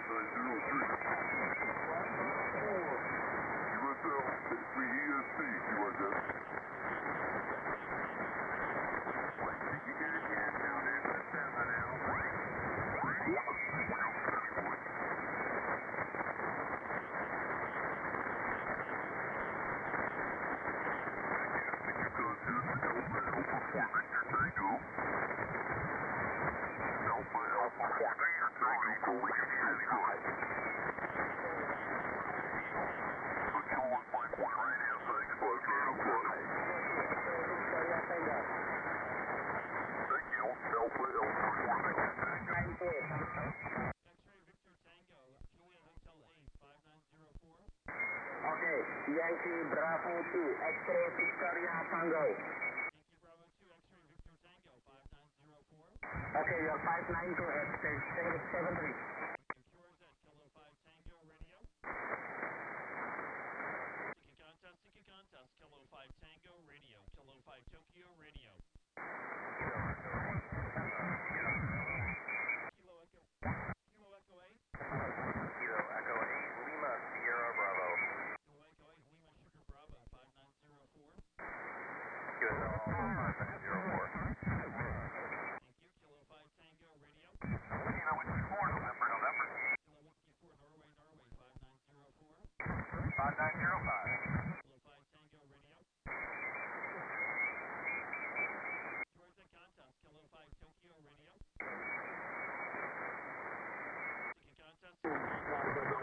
Yankee Bravo 2, X-ray Victoria Tango. Yankee Bravo 2, X-ray Victor Tango, 5904. Okay, you're 592 X-ray 773. QRZ, Kilo 5 Tango, radio. Seeking contest, Kilo 5 Tango, radio. Kilo 5 Tokyo, radio. Kilo Echo 8. Kilo Echo 8, Lima Sierra Bravo. Kilo Echo 8, Lima Sugar Bravo, 5904. QSL Alpha 5904. Thank you, Kilo 5 Tango, radio. Kilo Whiskey 4, November. Kilo Whiskey 4, Norway, 5904. 5905. Kilo 5 Tango, radio. QRZ contest, Kilo 5 Tokyo, radio. Seeking contest, Kilo 5 Tango,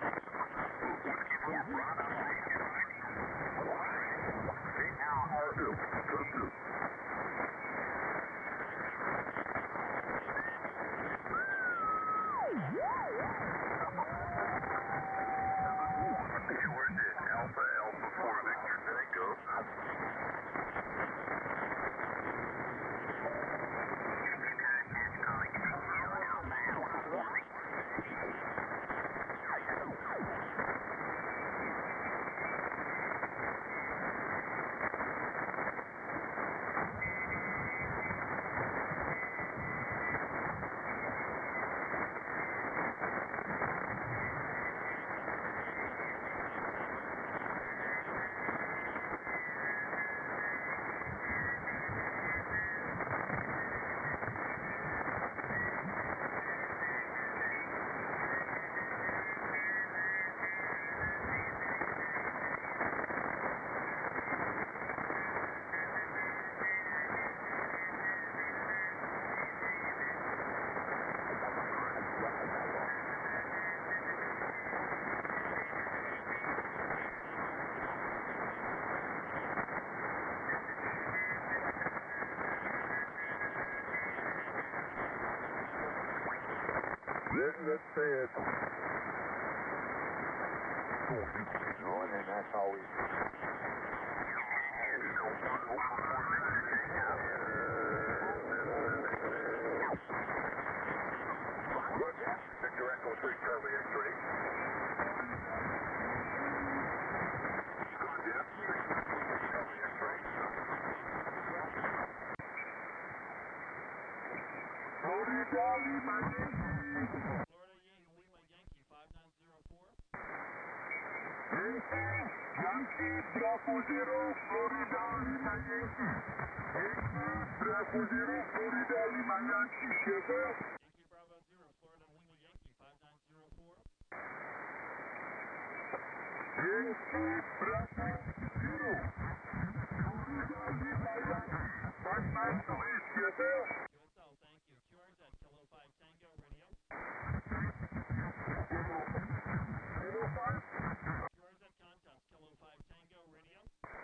Let's say it. Oh, and then that's always. Victor Echo 3, Charlie X-ray. Charlie X-ray. Florida Lima Yankee 5904. Yankee Bravo 0, Florida Lima Yankee. Yankee Bravo 0, Florida Lima Yankee. Yankee Bravo 0, Florida Lima Yankee 5904. Yankee Bravo 0, Florida Lima Yankee. 592 QSL, thank you. QRZ, Kilo 5 Tango, radio. QRZ contest, Kilo 5 Tango, radio.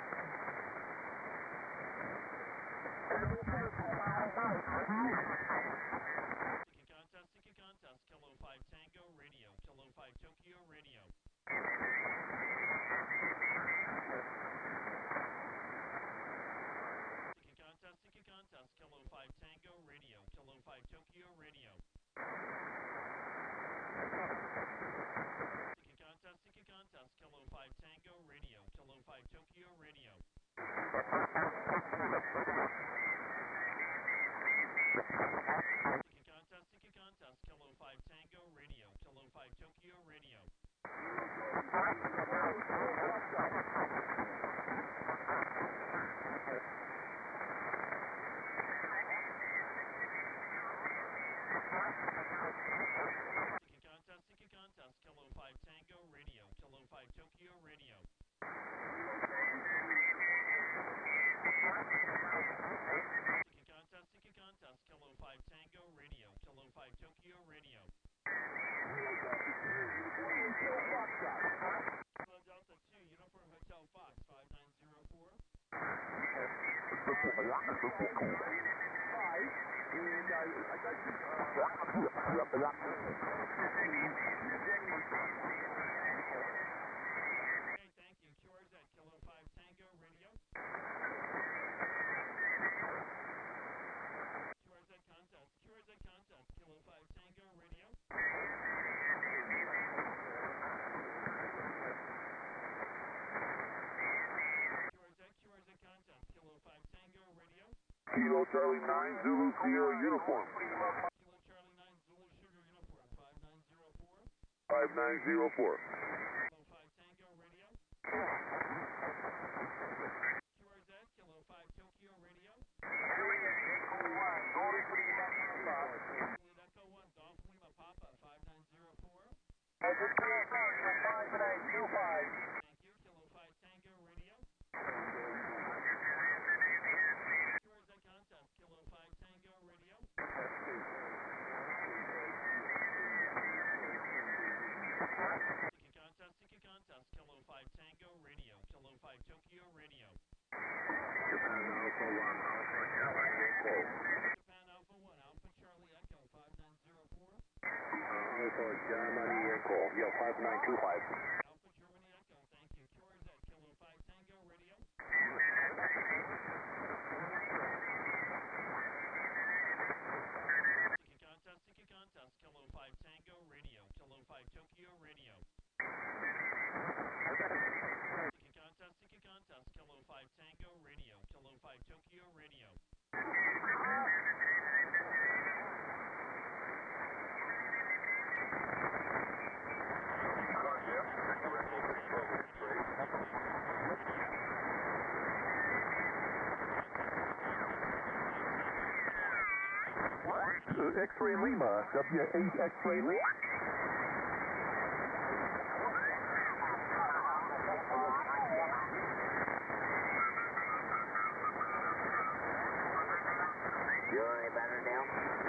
Seeking contest, Kilo 5 Tango, radio. Kilo 5 Tokyo, radio. Seeking contest, Kilo 5 Tango, radio. Kilo 5 Tokyo, radio. Seeking contest, Kilo 5 Tango, radio. Kilo 5 Tokyo, radio. Seeking contest, Kilo 5 Tango, radio. Kilo 5 Tokyo Radio. Seeking contest, Kilo 5 Tango Radio, Kilo 5 Tokyo Radio. Seeking contest, Kilo 5 Tango Radio, Kilo 5 Tokyo Radio. Kilo Delta 2, Uniform Hotel Fox, 5904. Okay, thank you. QRZ, Kilo 5 Tango Radio. QRZ contest, Kilo 5 Tango Radio. QRZ contest, Kilo 5 Tango Radio. Kilo Charlie 9 Zulu Sierra Uniform. Kilo Charlie 9 Zulu Sugar Uniform, 5904. 5904. Kilo 5 Tango Radio. QRZ, Kilo 5 Tokyo Radio. Juliet Echo 1, Golf Lima Papa, 5904. Thank you, Kilo 5 Tango Radio. QRZ contest, Kilo 5 Tango Radio. Seeking contest, Kilo 5 Tango Radio, Kilo 5 Tokyo Radio. Japan Alpha 1 Alpha Charlie Echo. Japan Alpha 1, Alpha Charlie Echo, 5904. Alpha Germany Echo. Yeah, 5925. Alpha Germany Echo, thank you. QRZ, Kilo 5 Tango Radio. Seeking contest, Kilo 5 Tango Radio, Kilo 5 Tokyo Radio. Seeking contest, Kilo 5 Tango Radio, Kilo 5 Tokyo Radio. X-Ray Lima, W8 X-Ray Lima. You're better now?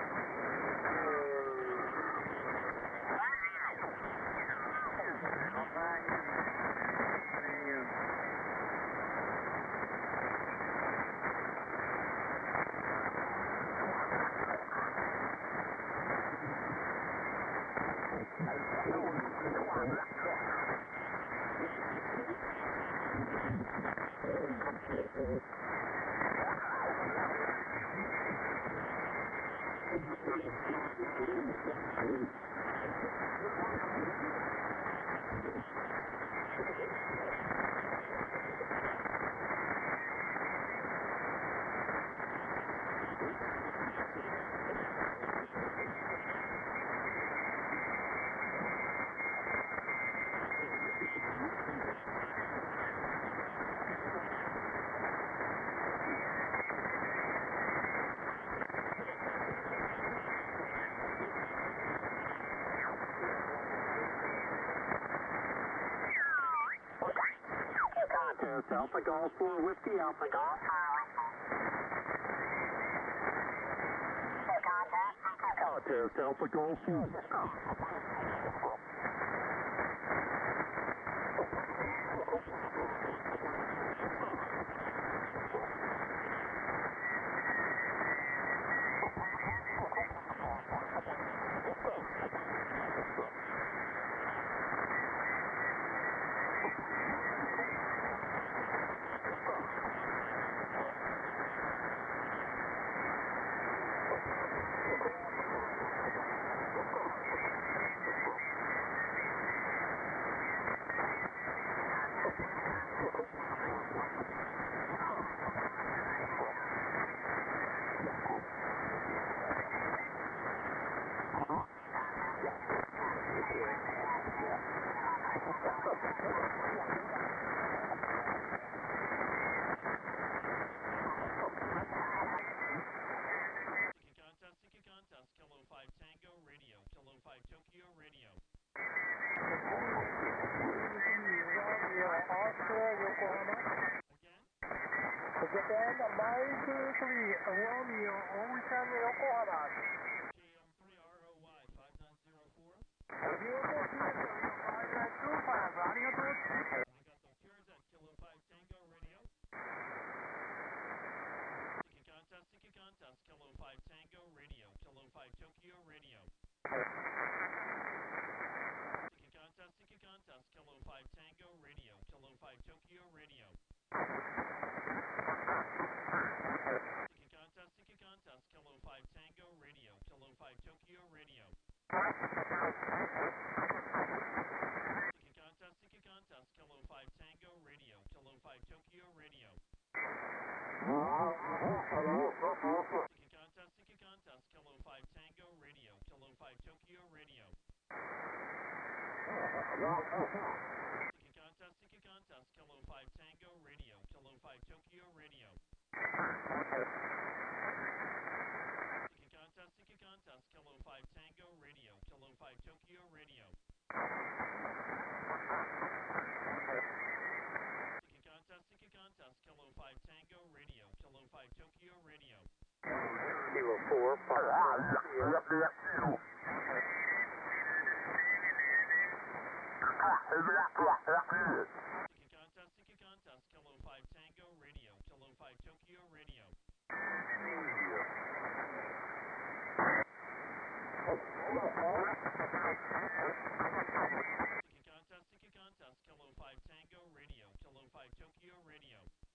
Alpha Golf 4 Whiskey, Alpha Golf. Contest Alpha Golf 4. Kilo 5 Tango Radio, Kilo 5 Tokyo Radio. Again? Japan, Mike 3, Romeo, Ocean, Yokohama. KM3ROY 5904. Arigato. Arigato. Cures at Kilo 5 Tango Radio. Sticky contest, Kilo 5 Tango Radio, Kilo 5 Tokyo Radio. Sticky contest, Kilo 5 Tango Radio, Kilo 5 Tokyo Radio. Sticky contest, Kilo 5 Tango Radio, Kilo 5 Tokyo Radio. Sticky contest, Kilo 5 Tango Radio, Kilo 5 Tokyo Radio. Sticky contest, Kilo 5 Tango Radio, Kilo 5 Tokyo Radio. Sticky contest, Kilo 5 Tango Radio, Kilo 5 Tokyo Radio. Sticky contest, Kilo 5 Tango Radio, Kilo 5 Tokyo Radio. Sticky contest, Kilo 5 Tango Radio, Kilo 5 Tokyo Radio. Kilo 4, Sticky contest, Kilo 5 Tango Radio, Kilo 5 Tokyo Radio. Sticky contest, Kilo 5 Tango Radio, Kilo 5 Tokyo Radio.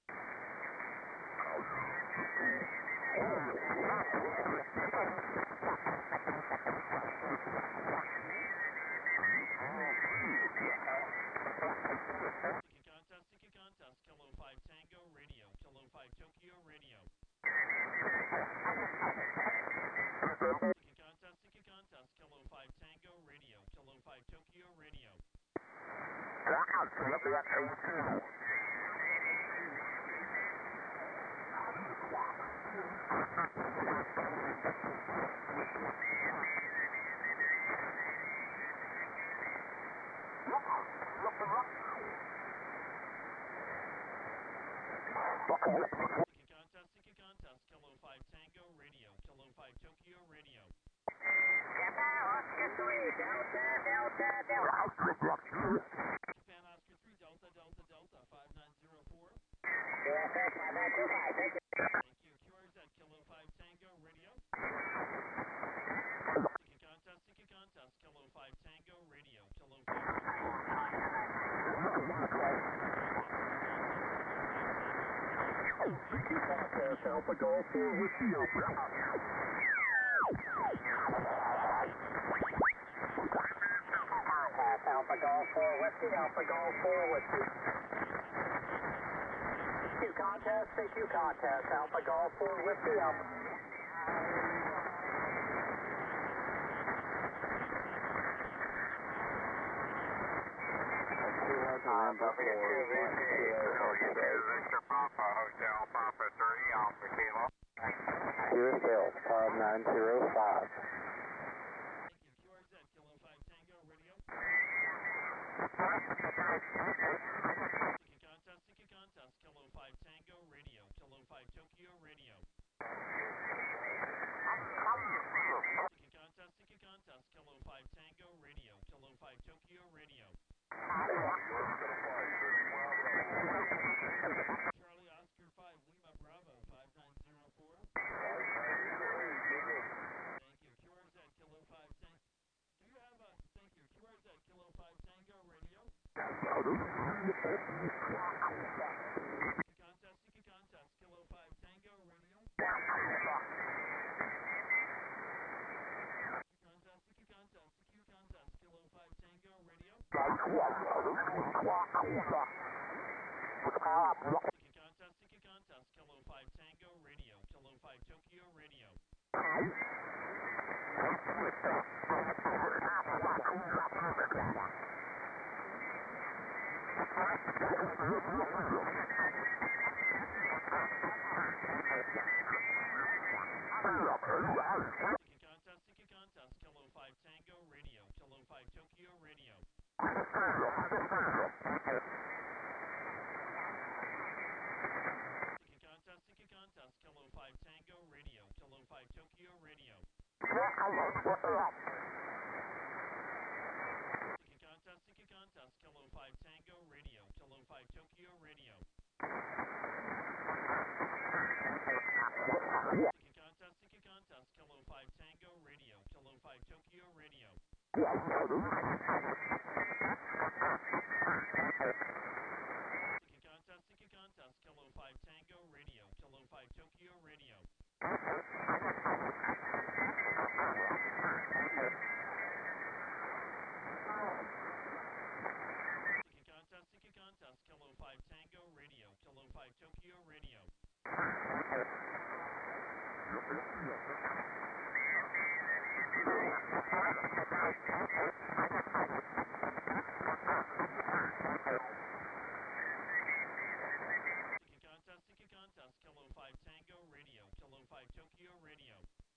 Sticky contest, Kilo 5 Tango Radio, Kilo 5 Tokyo Radio. Sticky contest, Kilo 5 Tango Radio, Kilo 5 Tokyo Radio. Sticky contest, Kilo 5 Tango Radio, Kilo 5 Tokyo Radio. Japan Oscar 3, Delta, Japan Oscar 3, Delta, 5904. USA 5925, thank you. Thank you. QRZ at Kilo 5 Tango Radio. Sticky contest, Kilo 5 Tango Radio, Kilo 5 Tokyo Radio. Alpha Golf 4 Whiskey Alpha. Alpha Golf 4 Whiskey, Alpha Golf 4 Whiskey. CQ contest, Alpha Golf 4 Whiskey, Alpha. Victor Papa, Hotel Papa 3, Alpha Kilo. Here's Hill, 5905. Thank you. QRZ at Kilo 5 Tango Radio. Sticky contest, Kilo 5 Tango Radio, Kilo 5 Tokyo Radio. Sticky contest, Kilo 5 Tango Radio, Kilo 5 Tokyo Radio. Charlie Oscar 5, Lima Bravo 5904. Thank you. QRZ at Kilo 5 Tango. Do you have a, thank you. QRZ at Kilo 5 Tango Radio. Sticky contest, Kilo 5 Tango Radio. Sticky contest, Kilo 5 Tango Radio. Sticky contest, Kilo 5 Tango Radio, Kilo 5 Tokyo Radio. Kilo 5 Tango Radio, Kilo 5 Tokyo Radio. Seeking contest, Kilo 5 Tango Radio, Kilo 5 Tokyo Radio. Seeking contest, Kilo 5 Tango Radio, Kilo 5 Tokyo Radio. Seeking contest, Kilo 5 Tango Radio, Kilo 5 Tokyo Radio. Seeking contest, Kilo 5 Tango Radio, Kilo 5 Tokyo Radio. Seeking contest, Kilo 5 Tango Radio, Kilo 5 Tokyo Radio. Seeking contest, Kilo 5 Tango Radio, Kilo 5 Tokyo Radio.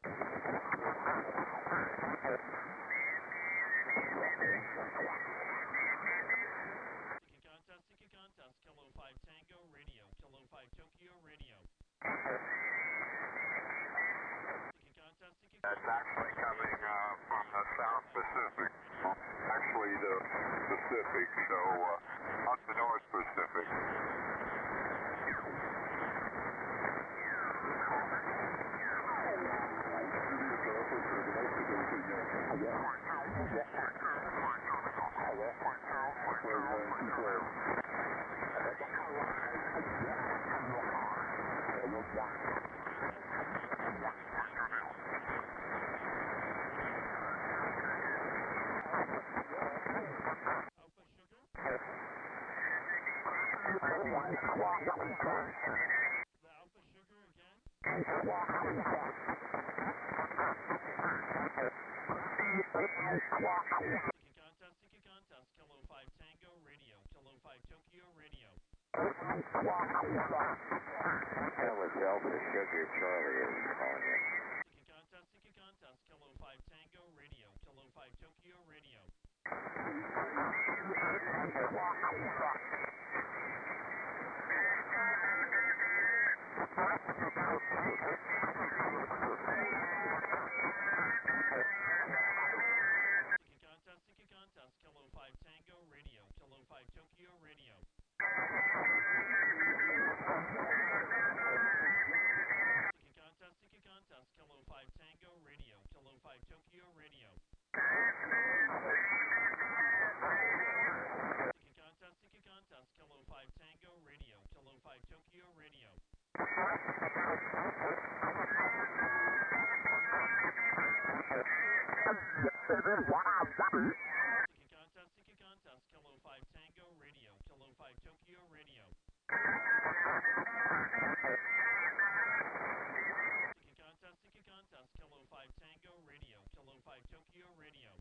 Seeking contest, Kilo 5 Tango Radio, Kilo 5 Tokyo Radio. That's actually coming from the South Pacific. Actually, the Pacific, so not the North Pacific. Seeking contest, Kilo 5 Tango Radio, Kilo 5 Tokyo Radio. That was Alpha Sugar Charlie is calling in. Seeking contest, Kilo 5 Tango Radio, Kilo 5 Tokyo Radio. Seeking contest, Kilo 5 Tango Radio, Kilo 5 Tokyo Radio. Seeking contest, Kilo 5 Tango Radio, Kilo 5 Tokyo Radio. Seeking contest, Kilo 5 Tango Radio, Kilo 5 Tokyo Radio. Seeking contest, Kilo 5 Tango Radio, Kilo 5 Tokyo Radio. Seeking contest, Kilo 5 Tango Radio, Kilo 5 Tokyo Radio.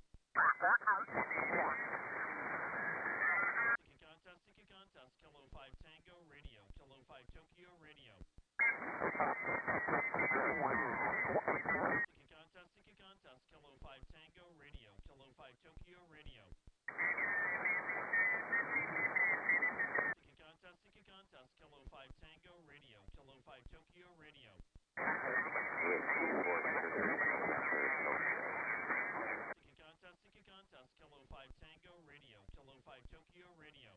Seeking contest, Kilo 5 Tango Radio, Kilo 5 Tokyo Radio. Seeking contest, Kilo 5 Tango Radio, Kilo 5 Tokyo Radio. Seeking contest, Kilo 5 Tango Radio, Kilo 5 Tokyo Radio. Seeking contest, Kilo 5 Tango Radio, Kilo 5 Tokyo Radio.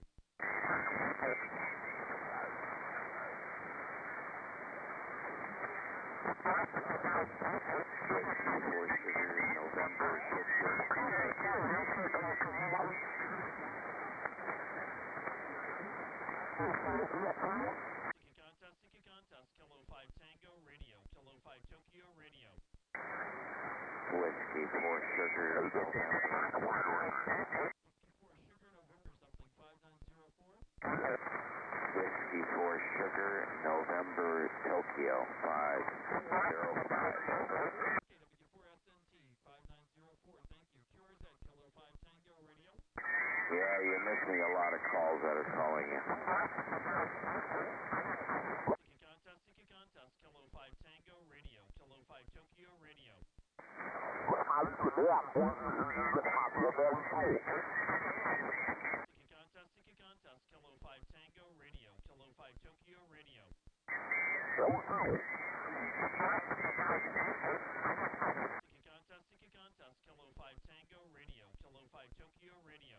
Seeking contest, Kilo 5 Tango Radio, Kilo 5 Tokyo Radio. Whiskey 4 Sugar November. Whiskey 4 Sugar November Tokyo 505. KW4 SNT 5904, thank you. QRZ Kilo 5 Tango Radio. calls that are calling you. Seeking contest, Kilo 5 Tango Radio, Kilo 5 Tokyo Radio. Seeking contest, Kilo 5 Tango Radio, Kilo 5 Tokyo Radio. Seeking contest, Kilo 5 Tango Radio, Kilo 5 Tokyo Radio.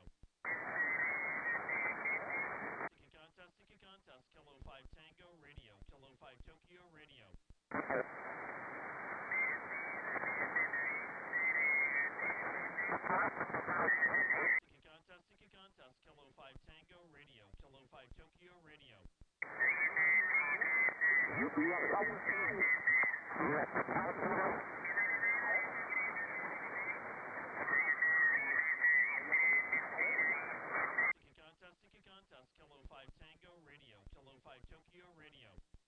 Seeking contest, Kilo 5 Tango Radio, Kilo 5 Tokyo Radio. Seeking contest, Kilo 5 Tango Radio, Kilo 5 Tokyo Radio. Seeking contest, Kilo 5 Tango Radio, Kilo 5 Tokyo Radio.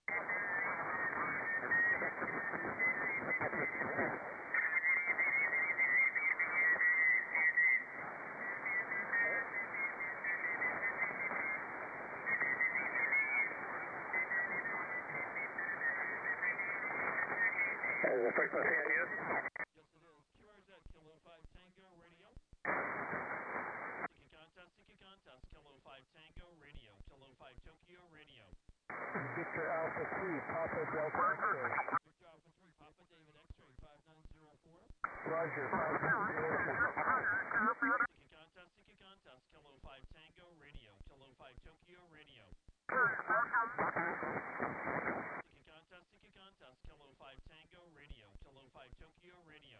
Is the frequency in use? Yes, it is. QRZ, Kilo 5 Tango Radio. Seeking contest, Kilo 5 Tango Radio, Kilo 5 Tokyo Radio. Victor Alpha 3, Papa Delta X-ray. Victor Alpha 3, Papa David X-ray 5904. Roger, 5904. Seeking contest, Kilo 5 Tango Radio, Kilo 5 Tokyo Radio. Seeking contest, Kilo 5 Tango Radio, Kilo 5 Tokyo Radio.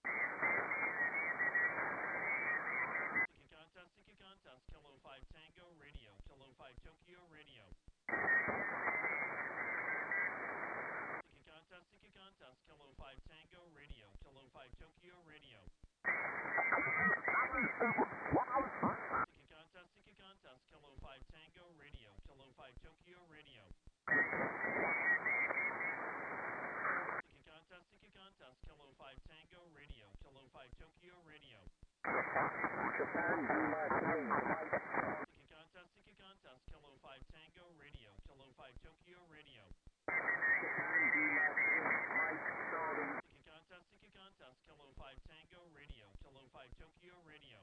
Seeking contest, Kilo 5 Tango Radio, Kilo 5 Tokyo Radio. Seeking contest, Kilo 5 Tango Radio, Kilo 5 Tokyo Radio. Seeking contest, Kilo 5 Tango Radio, Kilo 5 Tokyo Radio. Seeking contest, Kilo 5 Tango Radio, Kilo 5 Tokyo Radio. Seeking contest, Kilo 5 Tango Radio, Kilo 5 Tokyo Radio. Seeking contest, Kilo 5 Tango Radio, Kilo 5 Tokyo Radio.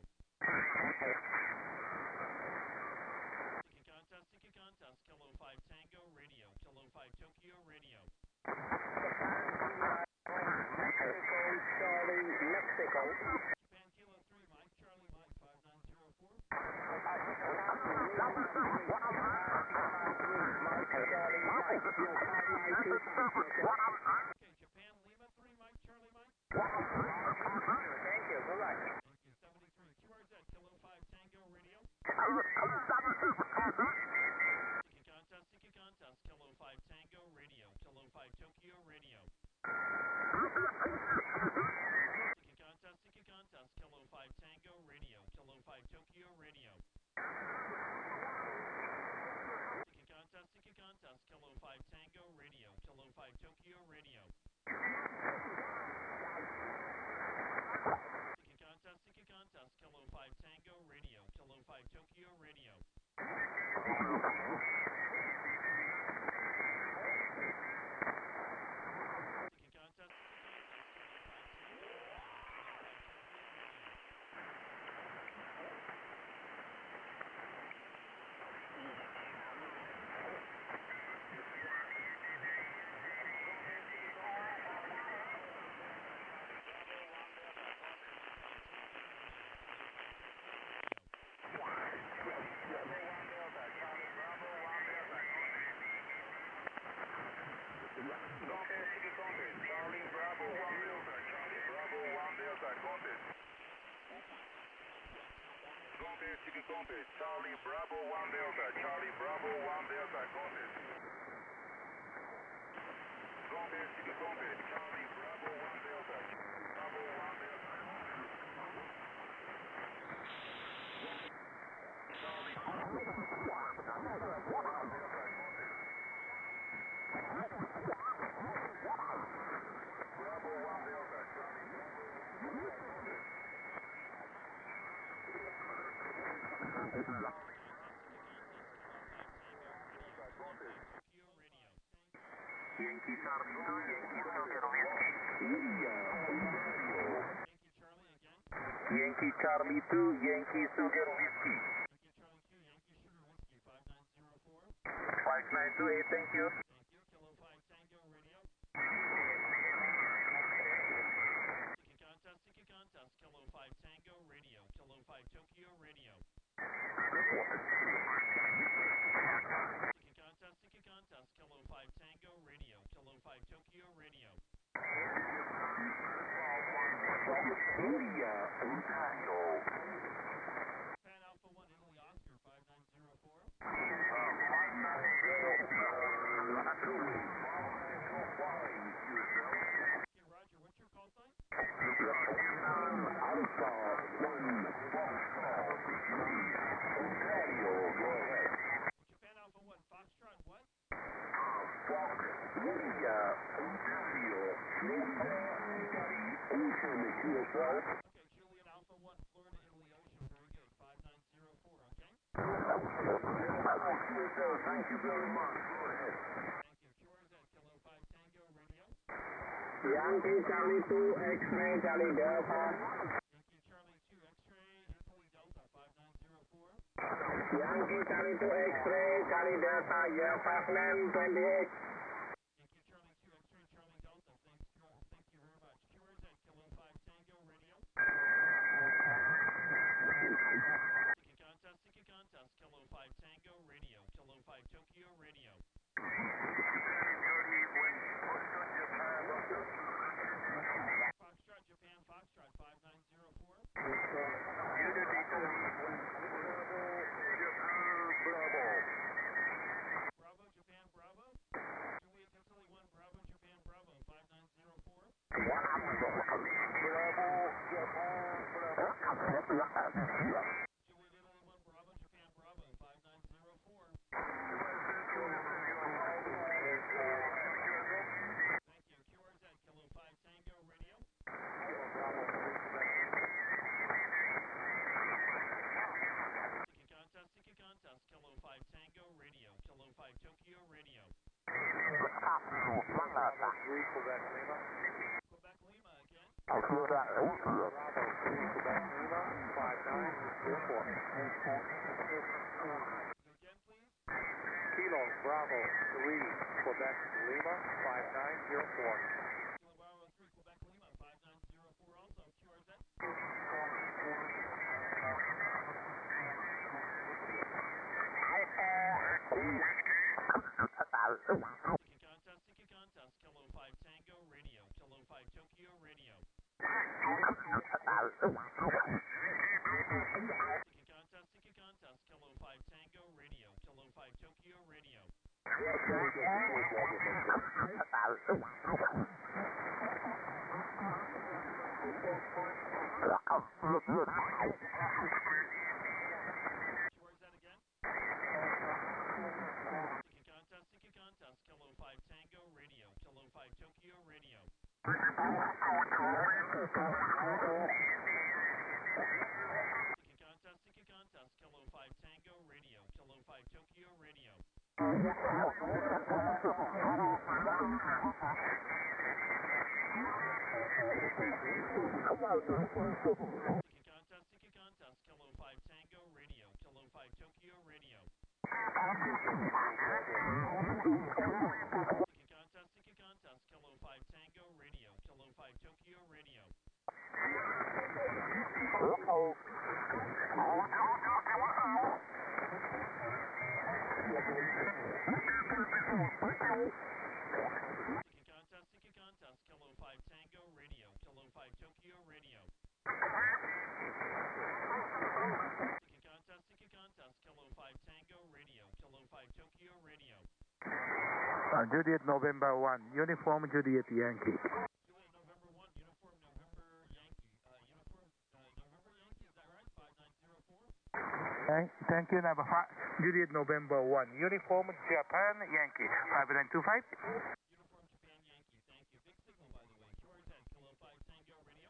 Seeking contest, Kilo 5 Tango Radio, Kilo 5 Tokyo Radio. Charlie, Mexico. Japan Kilo 3, Mike Charlie Mike 5904. Okay, Japan Lima 3, Mike Charlie Mike. Thank you, good luck. Thank you, 73. QRZ, Kilo 5 Tango Radio. Seeking contest, Kilo 5 Tango Radio, Kilo 5 Tokyo Radio. Seeking contest, Kilo 5 Tango Radio, Kilo 5 Tokyo Radio. Seeking contest, Kilo 5 Tango Radio, Kilo 5 Tokyo Radio. Seeking contest, Kilo 5 Tango Radio, Kilo 5 Tokyo Radio. Charlie Bravo 1 Delta, Charlie Bravo 1 Delta, Contact. Contact, Charlie Bravo 1 Delta, Bravo 1 Delta. Charlie Bravo 1 Delta, Bravo 1 Delta, Charlie. Yankee Charlie 2, Yankee Sugar Whiskey. Yankee Charlie again. Yankee Charlie 2, Yankee Sugar Whiskey. Yankee Charlie 2, Yankee Sugar Whiskey, 5904. 5928, thank you. Thank you. Kilo 5 Tango Radio. Sticky contest, Kilo 5 Tango Radio. Kilo 5 Tokyo Radio. Sticky contest, Kilo 5 Tango Radio. Kilo 5 Tokyo Radio. India, Ontario. Pan Alpha 1 Italy Oscar 5904. Okay, Roger, what's your call sign? Alpha 1, Ontario, go ahead. Japan Alpha 1 Foxtrot what? India, Ontario, Ocean, QSL. Okay, Juliet Alpha 1 Florida Italy Ocean, very good, 5904, okay? QSL, thank you very much, go ahead. Thank you. QRZ, Kilo 5 Tango Radio. Yankee Charlie 2, X-Ray Charlie Delta. Yankee Charlie 2 X-Ray Italy Delta, 5904. Yankee Charlie 2, X-Ray Charlie Delta, year 5928. Yankee Charlie 2 X-Ray Charlie Delta, thank you very much. QRZ, Kilo 5 Tango Radio. Sticky contest, Kilo 5 Tango Radio. Kilo 5 Tokyo Radio. Foxtrot Japan Foxtrot 5904. Bravo Japan Bravo. Juliet Italy 1 Bravo Japan Bravo 5904. Juliet Italy 1 Bravo Japan Bravo 5904. Thank you. QRZ Kilo 5 Tango Radio. Sticky contest, Kilo 5 Tango Radio. Kilo 5 Tokyo Radio. Quebec Lima again. Again, please. Kilo Bravo 3, Quebec Lima, 5904. Kilo Bravo 3 Quebec Lima 5904 also. QRZ. Sticky contest, Kilo 5 Tango Radio. Kilo 5 Tokyo Radio. Sticky contest, Kilo 5 Tango Radio. Kilo 5 Tokyo Radio. QRZ again. Sticky contest, Kilo 5 Tango Radio. Kilo 5 Tokyo Radio. Sticky contest, Kilo 5 Tango Radio. Kilo 5 Tokyo Radio. Sticky contest, Kilo 5 Tango Radio. Kilo 5 Tokyo Radio. Sticky contest, Kilo 5 Tango Radio. Kilo 5 Tokyo Radio. Sticky contest, Kilo 5 Tango Radio. Kilo 5 Tokyo Radio. Sticky contest, Kilo 5 Tango Radio. Kilo 5 Tokyo Radio. Juliet November 1, Uniform Juliet Yankee. Juliet November 1, Uniform November Yankee. Uniform November Yankee, is that right? 5904? Thank you, number 5. Juliet November 1, Uniform Japan Yankee, 5925. Uniform Japan Yankee, thank you. Big signal, by the way. QRZ, Kilo 5 Tango Radio.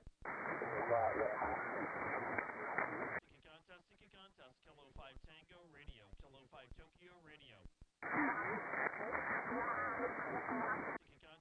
Sticky contest, Kilo 5 Tango Radio. Kilo 5 Tokyo Radio. Sticky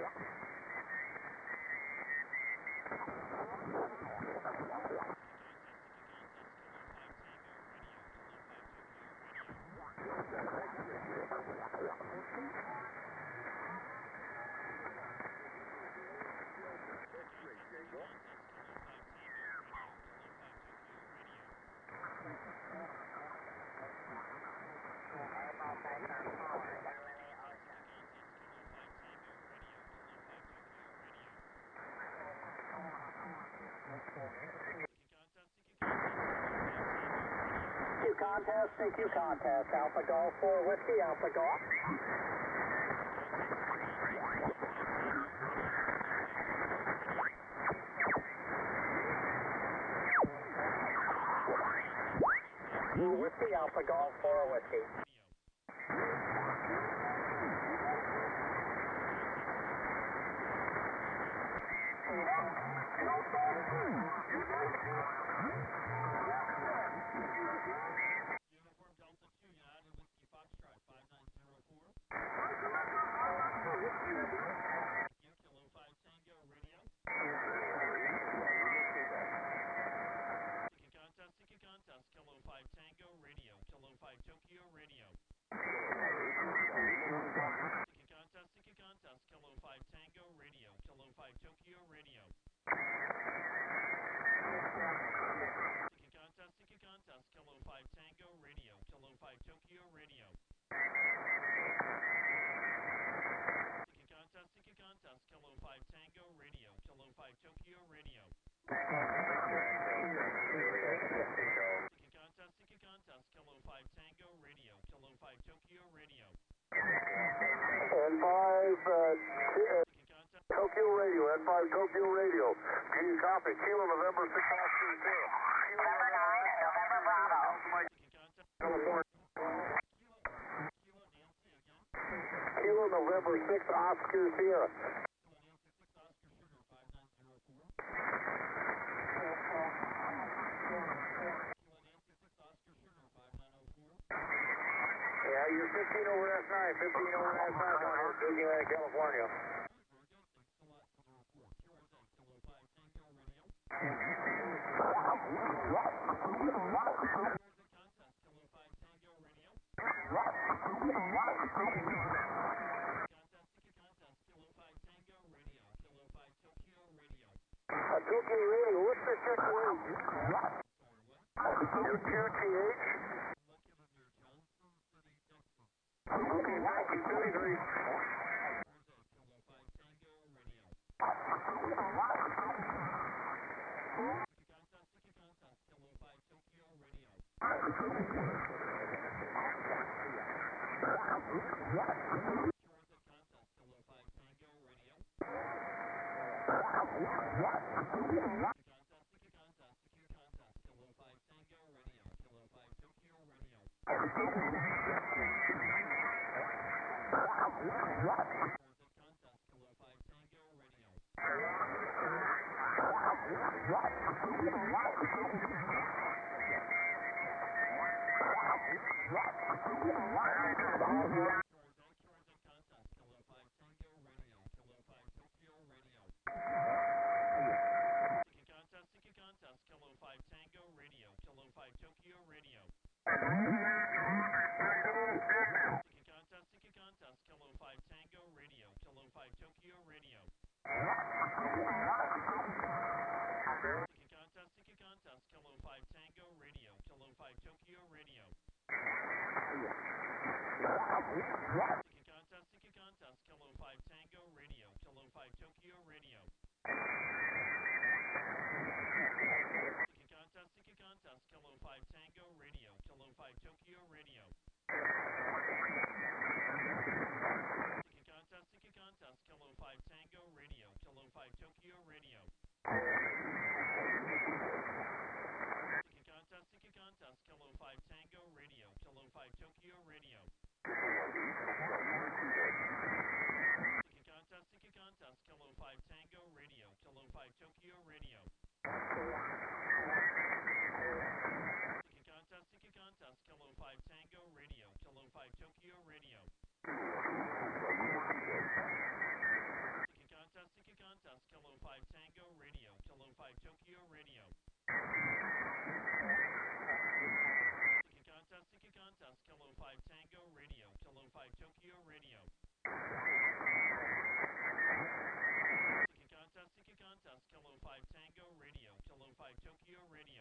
Contest, CQ contest, Alpha Golf 4 Whiskey, Alpha Golf. Whiskey, Alpha Golf 4 Whiskey. Uniform Delta 2, United Whiskey Foxtrot 5904. You, Kilo 5 Tango, radio. Ticket contest, Kilo 5 Tango, radio. Kilo 5 Tokyo, radio. Ticket contest, Kilo 5 Tango, radio. Kilo 5 Tokyo, radio. Ticket contest, Kilo 5 Tango, radio. Kilo 5 Tokyo, radio. Ticket contest, Kilo 5 Tango, radio. Kilo 5 Tokyo, radio. Ticket contest, Kilo 5 Tango, radio. Kilo 5 Tokyo, radio. N5 Tokyo Radio, N5 Tokyo Radio. Can you copy? Kilo November 6 Oscar 2. November 9, November Bravo. California. Kilo November 6 Oscar Sierra. Yeah, you're 15 over S9, 15 over S9 down here, Disneyland, California. Tokyo Radio, what's the situation? Your QTH? Okay, Mikey 33. 5 Tokyo Radio. Sticky contest, Kilo 5 Tango Radio, Kilo 5 Tokyo Radio. Sticky contest, Kilo 5 Tango Radio, Kilo 5 Tokyo Radio.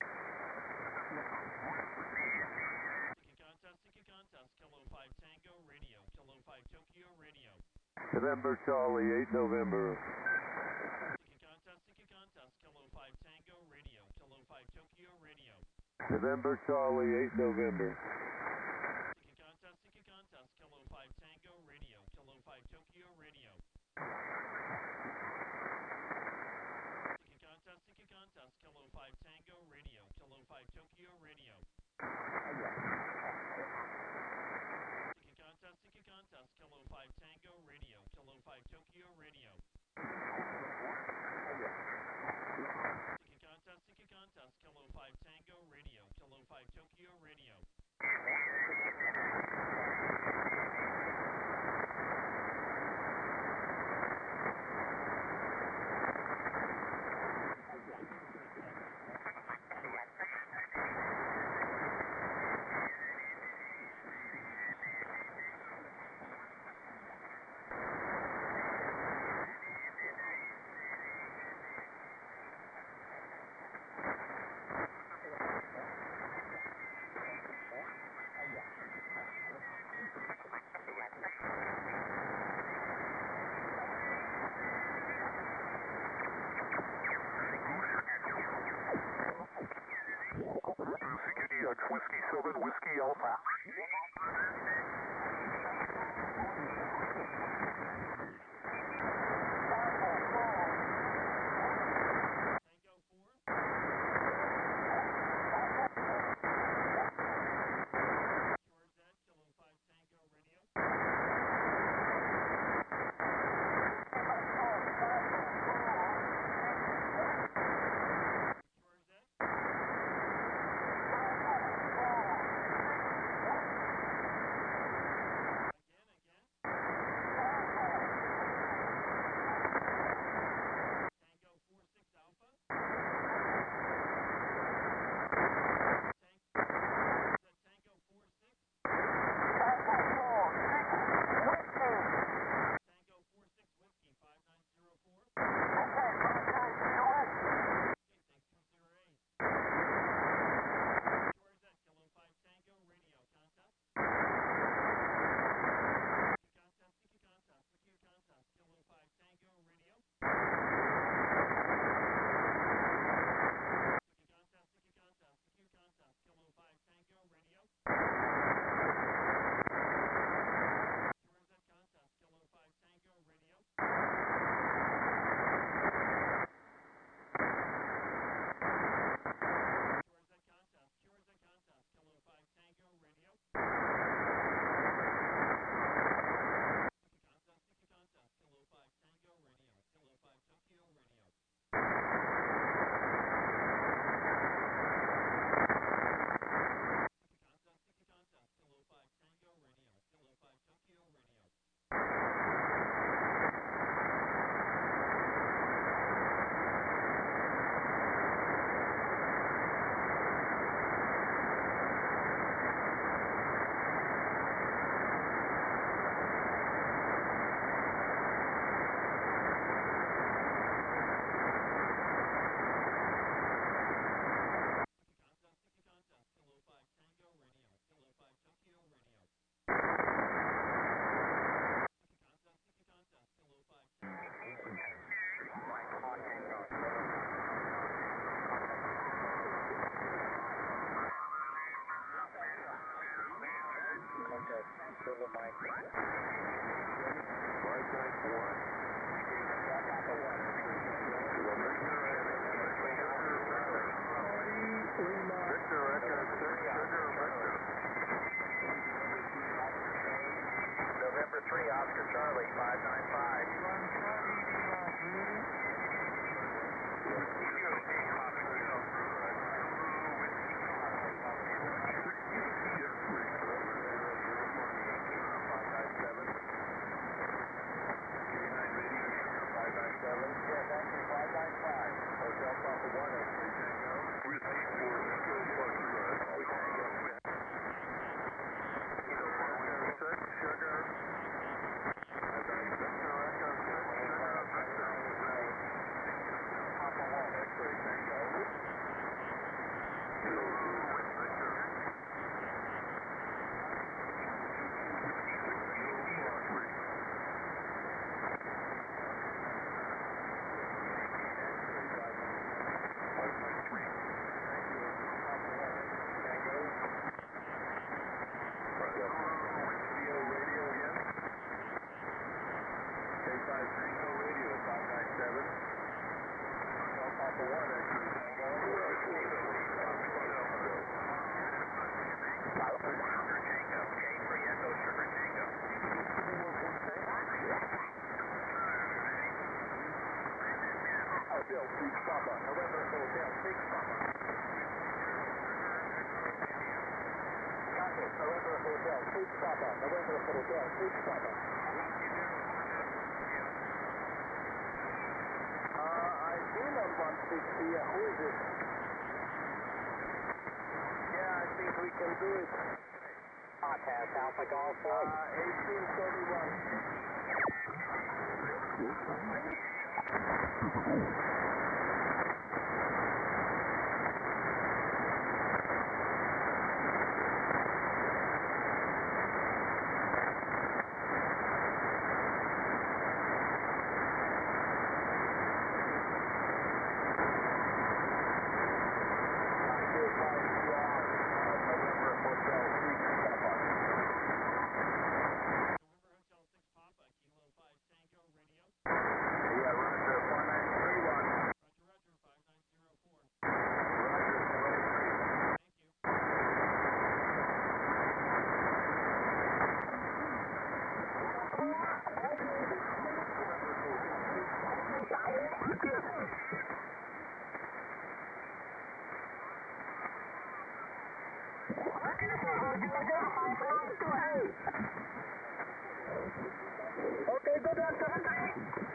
Sticky contest, Kilo 5 Tango Radio, Kilo 5 Tokyo Radio. November Charlie, 8 November. Sticky contest, Kilo 5 Tango Radio, Kilo 5 Tokyo Radio. November Charlie, 8 November. Sticky contest, Kilo 5 Tango Radio, Kilo 5 Tokyo Radio. Sticky contest, Kilo 5 Tango Radio, Kilo 5 Tokyo Radio. Sticky contest, Kilo 5 Tango Radio, Kilo 5 Tokyo Radio. Sticky contest, Kilo 5 Tango Radio, Kilo 5 Tokyo Radio. Whiskey 7, Whiskey Alpha. Tango 4. George Ed, Kilo 5 Tango Radio. George Ed. Again. Tango 46 Alpha. Tango 46. Tango 46 Whiskey 5904. Thanks 208. George at Kilo 5 Tango Radio contest. Sticky contest, Kilo 5 Tango Radio. Sticky contest, Kilo 5 Tango Radio. George at contest, Kilo 5 Tango Radio. George at contest, Kilo 5 Tango Radio. Sticky contest, Kilo 5 Tango Radio, Kilo 5 Tokyo Radio. Sticky contest, Kilo 5 Tango Radio, Kilo 5 Tokyo Radio. Sticky contest, Kilo 5 Tango Radio, Kilo 5 Tokyo Radio. Sticky contest, Kilo 5 Tango Radio. November 3, Oscar Charlie, 595. Yes, actually 595. Tango Radio 597. Hotel Papa 1, exit Tango. Sugar Tango, K for Echo, Sugar Tango. Hotel 6 Papa, November Hotel 6 Papa. Copy, November Hotel 6 Papa, November Hotel 6 Papa. I've been on 160, who is it? Yeah, I think we can do it. Podcast Alpha Golf 1831. Okay, good luck, 73.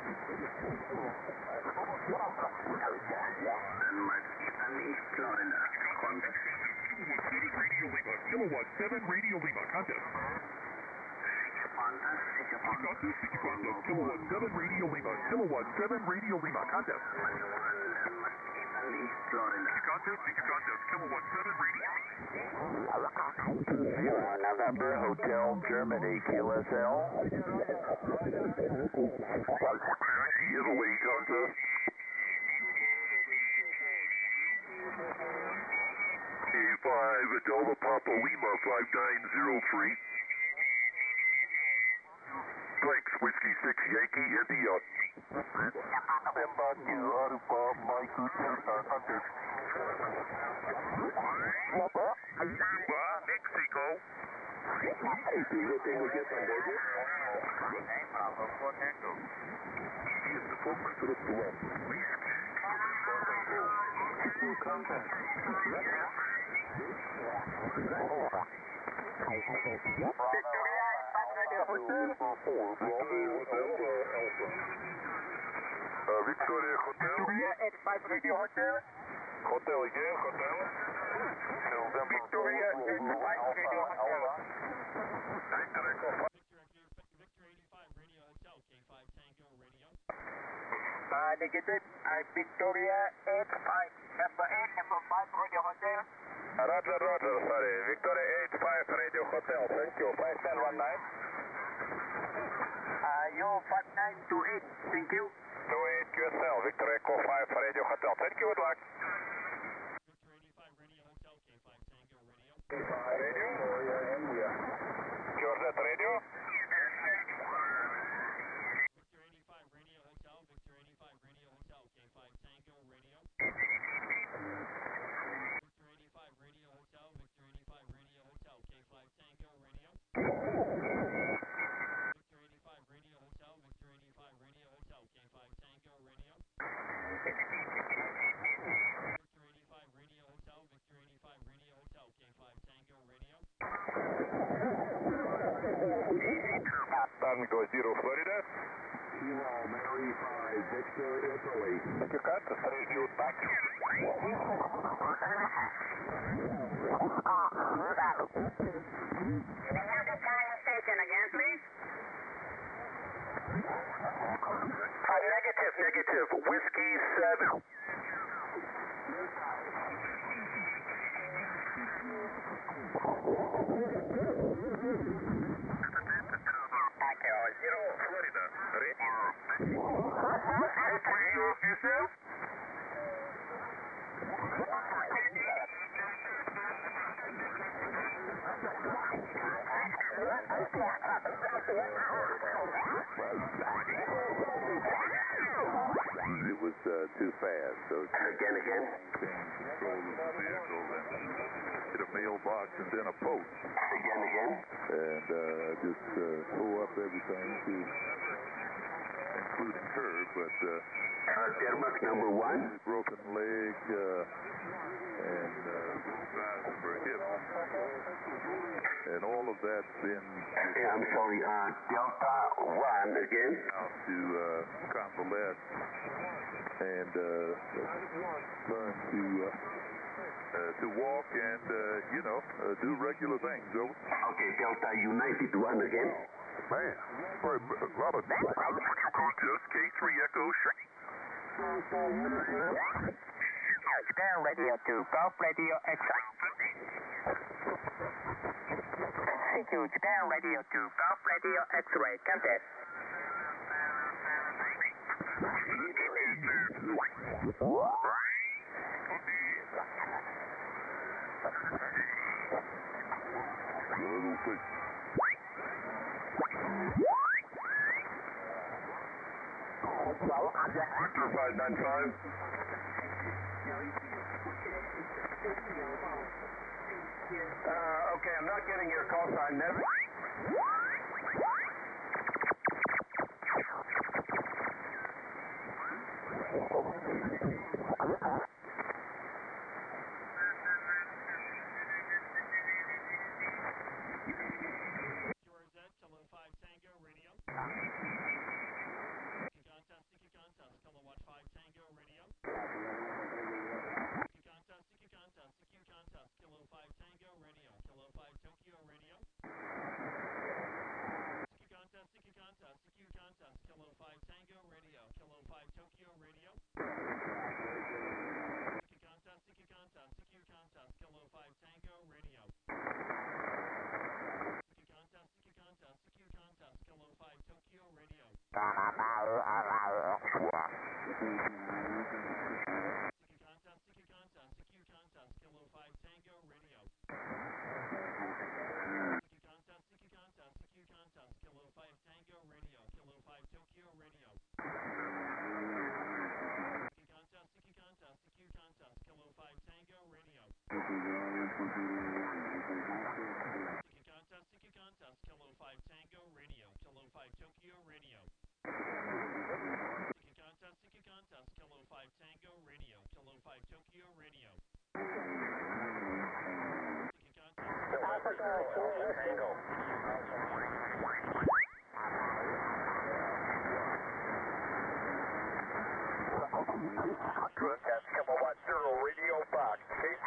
East Florida. Radio Lima, Kilowatt 7 Radio Lima, contest. Kilowatt 7 Radio Lima, Kilowatt 7 Radio Lima, contest. Contest, Kilowatt 7 Radio. November Hotel Germany QSL. Italy, contest. K5 Delta Papa Lima 5903. Thanks, Whiskey 6 Yankee India. November 2 Alpha Mike Delta contest. Mexico. Anything we get from Vegas? Is the focus to the front. Contact. Victoria Hotel. Victoria 85 Radio Hotel. Hotel again, Hotel. Victoria 85 Radio Hotel. Victor 85 Radio Hotel, K5 Tango Radio. Negative. Victoria 85. Number 8, number 5 Radio Hotel. Roger, sorry. Victoria 85 Radio Hotel. Thank you. 5719. You 5928. Thank you. 28 QSL. Victor Echo 5 Radio Hotel. Thank you. Good luck. Victor 85 Radio Hotel, K5 Tango Radio. Radio. Georgette Radio. Victor 85 Radio Hotel, Victor 85 Radio Hotel, K5 Tango Radio. Victor 85 Radio Hotel, Victor 85 Radio Hotel, K5 Tango Radio. Victor 85 Radio Hotel, Victor 85 Radio Hotel, K5 Tango Radio. Victor 85 Radio Hotel, Victor 85 Radio Hotel, K5 Tango Radio. Tango 0 Florida. Kilo Mary 5 Victor Italy. Thank you, contest. Radio back. Station again, please. Negative. Whiskey 7. Echo 0 Florida. Yourself? It was too fast. So Again. change control of the vehicle and hit a mailbox and then a post. Again. And just tore up everything, including her. But Denmark number 1. broken leg and size of her hip. And all of that's been Hey, I'm sorry, Delta 1 again. out to convalesce and learn to walk and, do regular things. Over. Okay, Delta United 1 again. Man, boy, Robert, just K3 Echo. Scan radio to Golf Radio X-ray. CQ scan radio to Golf Radio X-ray. Contest. Victor 595. Okay, I'm not getting your call sign. Never. QRZ, Kilo 5 Tango, radio. CQ contest, kilowatt 5 Tango, radio. CQ contest, Kilo 5 Tango, radio. Kilo 5 Tokyo, radio. CQ contest, Kilo 5 Tango, radio. Kilo 5 Tokyo, radio. CQ contest, Kilo 5 Tango, radio. CQ contest, Kilo 5 Tokyo, radio. CQ contest, Kilo 5 Tango, radio. CQ contest, Kilo 5 Tango, radio. Kilo 5 Tokyo, radio. CQ contest, Kilo 5 Tango, radio. CQ contest, Kilo 5 Tango, radio. Kilo 5 Tokyo, radio. CQ contest, Kilo 5 Tango, radio. Kilo 5 Tokyo, radio. CQ Broadcast Kilowatt 0 radio box.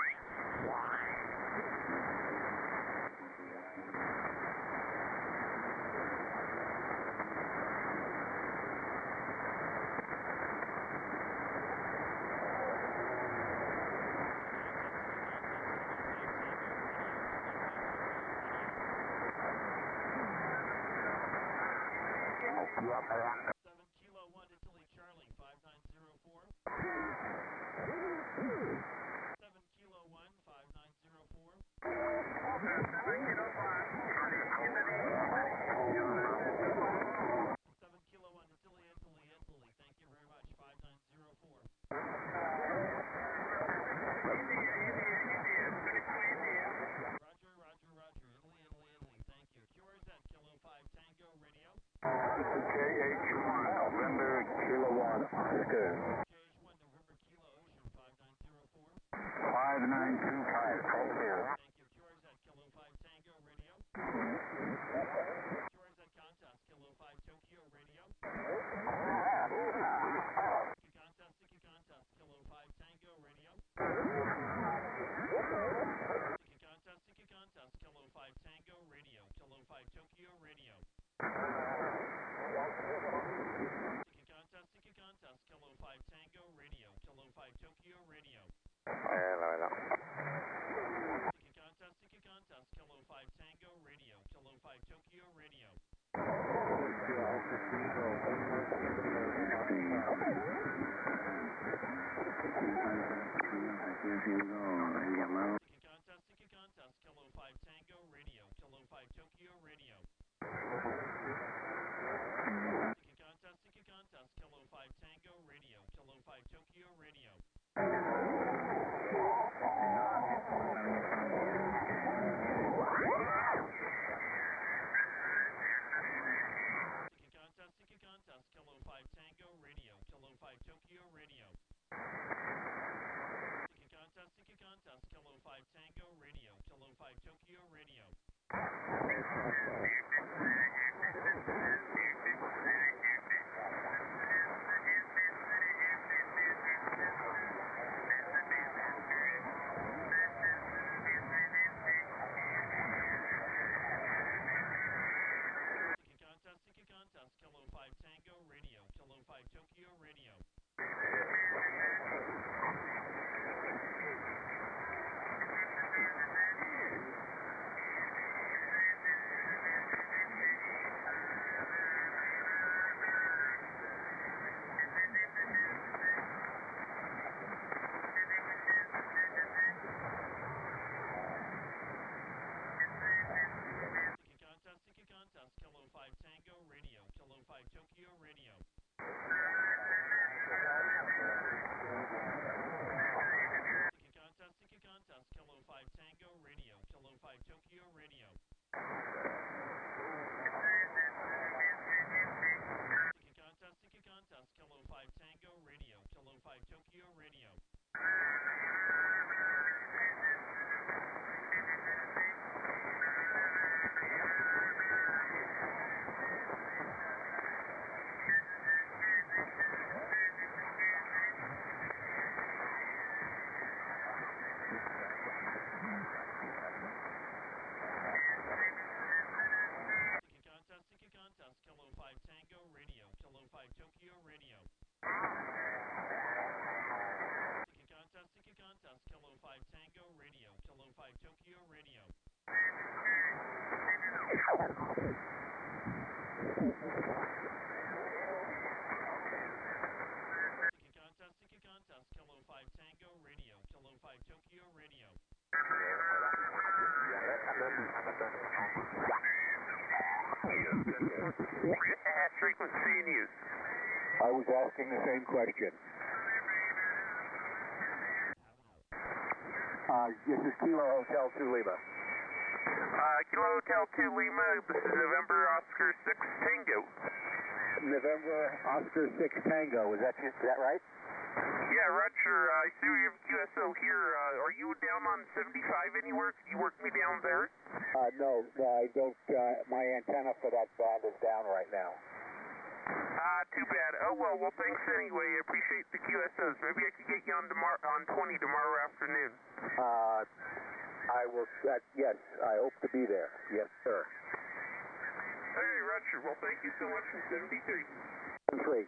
KH1, November Kilowatt Oscar. KH1 November Kilo Ocean 5904. 5925, thank you. Thank you. QRZ Kilo 5 Tango Radio. QRZ contest Kilo 5 Tokyo Radio. CQ contest Kilo 5 Tango Radio. CQ contest Kilo 5 Tango Radio. Kilo 5 Tokyo Radio. CQ contest Kilo 5 Tango Radio. Kilo 5 Tokyo Radio. CQ contest Kilo 5 Tango Radio. Kilo 5 Tokyo Radio. CQ contest Kilo 5 Tango Radio. Kilo 5 Tokyo Radio. Seeking contest, Kilo 5 Tango Radio, Kilo 5 Tokyo Radio. Seeking contest, Kilo 5 Tango Radio, Kilo 5 Tokyo Radio. Seeking contest, Kilo 5 Tango Radio, Kilo 5 Tokyo Radio. Seeking contest, Kilo 5 Tango Radio, Kilo 5 Tokyo Radio. Seeking contest, Kilo 5 Tango Radio, Kilo 5 Tokyo Radio. Seeking contest, Kilo 5 Tango Radio, Kilo 5 Tokyo Radio. Seeking contest, Kilo 5 Tango Radio, Kilo 5 Tokyo Radio. Seeking contest, Kilo 5 Tango Radio, Kilo 5 Tokyo Radio. Seeking contest, Kilo 5 Tango Radio, Kilo 5 Tokyo Radio. Seeking contest, Kilo 5 Tango Radio, Kilo 5 Tokyo Radio. Frequency in use. I was asking the same question. This is Kilo Hotel 2 Lima. Kilo Hotel 2 Lima, this is November Oscar 6 Tango. November Oscar 6 Tango, is that right? Yeah, Roger, I see we have QSO here. Are you down on 75 anywhere? Can you work me down there? No, I don't. My antenna for that band is down right now. Too bad. Oh, well, thanks anyway. I appreciate the QSOs. Maybe I could get you on 20 tomorrow afternoon. I will, yes, I hope to be there. Yes, sir. Hey, Roger, well, thank you so much from 73. Free.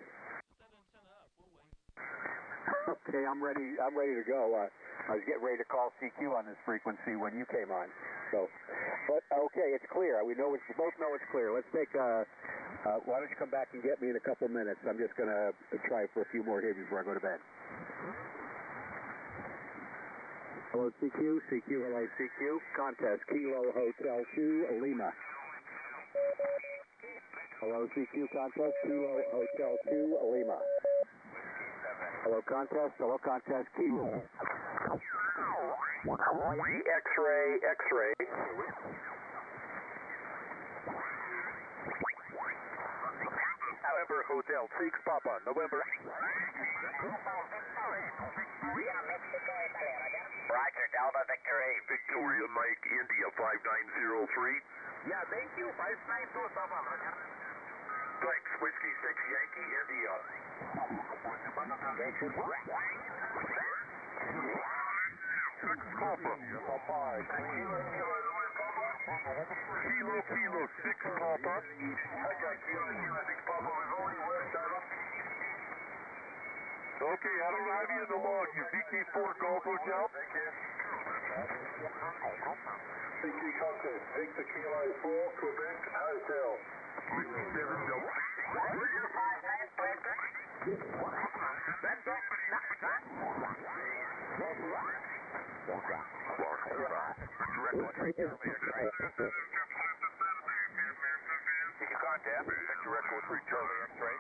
Okay, I'm ready to go. I was getting ready to call CQ on this frequency when you came on. So, but okay, it's clear. We both know it's clear. Let's take. Why don't you come back and get me in a couple minutes? I'm just gonna try for a few more here before I go to bed. Hello, CQ. CQ. Hello, CQ. Contest Kilo Hotel 2 Lima. Hello, CQ. Contest Kilo Hotel 2 Lima. Hello, contest. Hello, contest. Kilo. X-ray, X-ray. November Hotel 6 Papa, November. Roger, Delta Victory. Victoria Mike, India 5903. Yeah, thank you. 592, Papa. Thanks, Whiskey 6 Yankee, India. Papa. Kilo 6 Papa. Okay, I don't have you in the log. You VK4 Golf Hotel. CQ Contest, Victor Kilo 4, Quebec Hotel. Directly. CQ contact. Victor Echo 3 Charlie X-ray.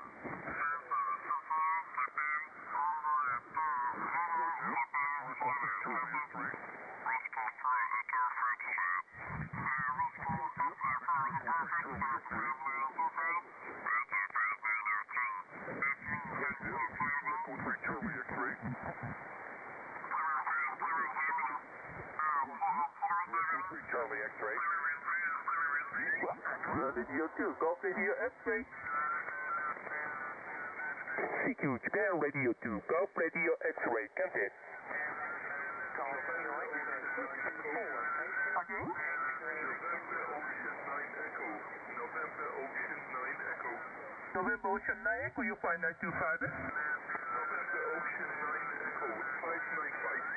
Charlie X-ray. Radio 2, Golf Radio X-ray. CQ, Japan Radio 2, Golf Radio X-ray, contact. November Ocean 9 Echo, you find 925. November Ocean 9 Echo, 595.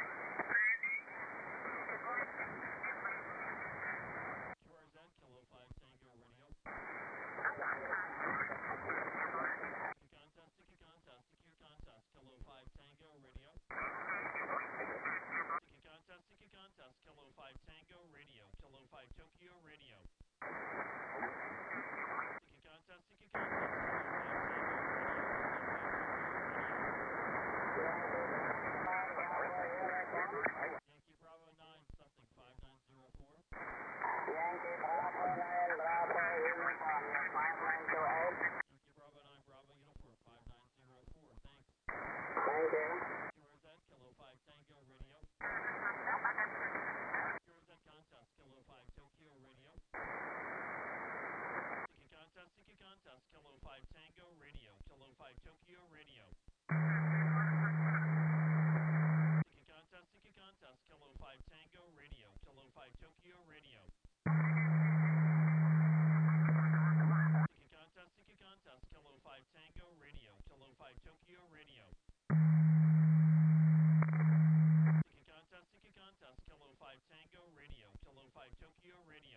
QRZ, Kilo 5 Tango Radio. CQ contest, Kilo 5 Tango Radio. CQ contest, Kilo 5 Tango Radio, Kilo 5 Tokyo Radio. CQ contest, Kilo 5 Tango Radio, Yankee Bravo 9, something 5904. Yankee Bravo 9, Bravo, uniform, 5928. Yankee Bravo 9, Bravo, uniform, 5904, thanks. Thank you. QRZ, Kilo 5 Tango Radio. QRZ contest, Kilo 5 Tokyo Radio. CQ contest, Kilo 5 Tango Radio, Kilo 5 Tokyo Radio. CQ contest, Kilo 5 Tango Radio, Kilo 5 Tokyo Radio. CQ contest, Kilo 5 Tango Radio, Kilo 5 Tokyo Radio. CQ contest, Kilo 5 Tango Radio, Kilo 5 Tokyo Radio.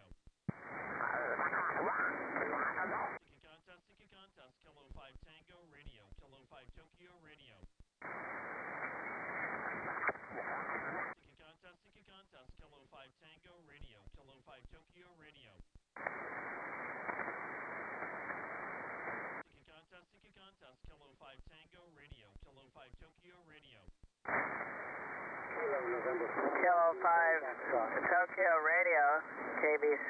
CQ contest, Kilo 5 Tango Radio, Kilo 5 Tokyo Radio. CQ contest, Kilo 5 Tango Radio, Kilo 5 Tokyo Radio. CQ contest, Kilo 5 Tango Radio, Kilo 5 Tokyo Radio. Kilo 5 Tokyo Radio, KBC.